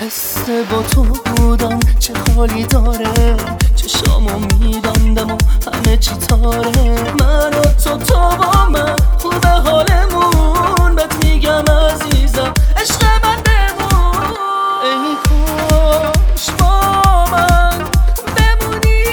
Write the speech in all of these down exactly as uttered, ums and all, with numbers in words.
حس با تو بودن چه حالی داره، چشامو میبندم و همه چی تاره. من و تو تو با من خوبه حالمون، بهت میگم عزیزم عشق من بمون. ای کاش با من بمونی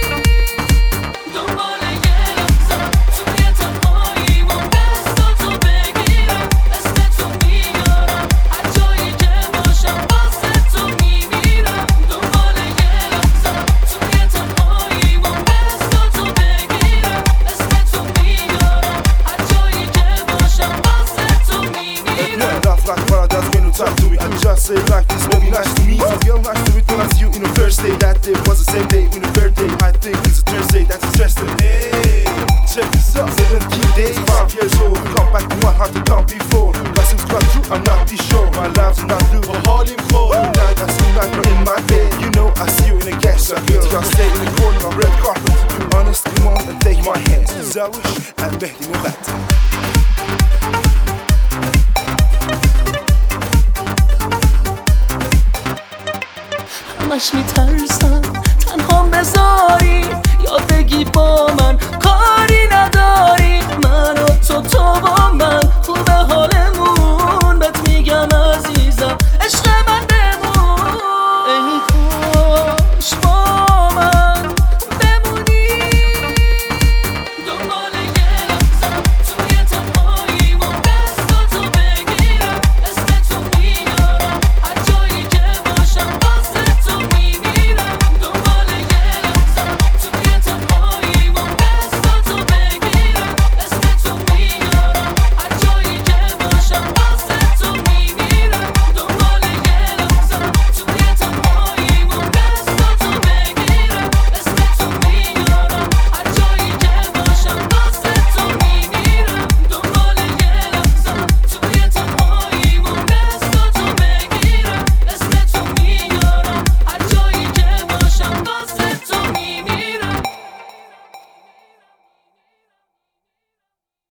دنبال یه لحظه توی تنهاییمون، دستاتو بگیرم اسم تو میارم هر جایی که باشم واسه تو میمیرم. دنبال یه لحظه توی تنهاییمون، دستاتو بگیرم اسم تو میارم هر جایی که باشم واسه تو میمیرم. Laugh like paradise when you talk to me. I just say like this, baby, nice to meet you. Feel nice to meet when I see you in the first day. That day was the same day in the birthday. I think it's a Thursday, that's interesting. Hey, check this out. seventeen days, five years old. Come back to one heart to come before. Blessings come true, I'm not too sure. My lives are not through, but holding for. Tonight I see like you're in my bed. You know I see you in a gas. I feel like I stay in the corner on red carpet. Honest, come on and take my hand. Zawish, and Mehdi Mubat. همش میترسم تنهام بذاری یا بگی با من کاری نداری. من و تو تو با من خوبه حالمون،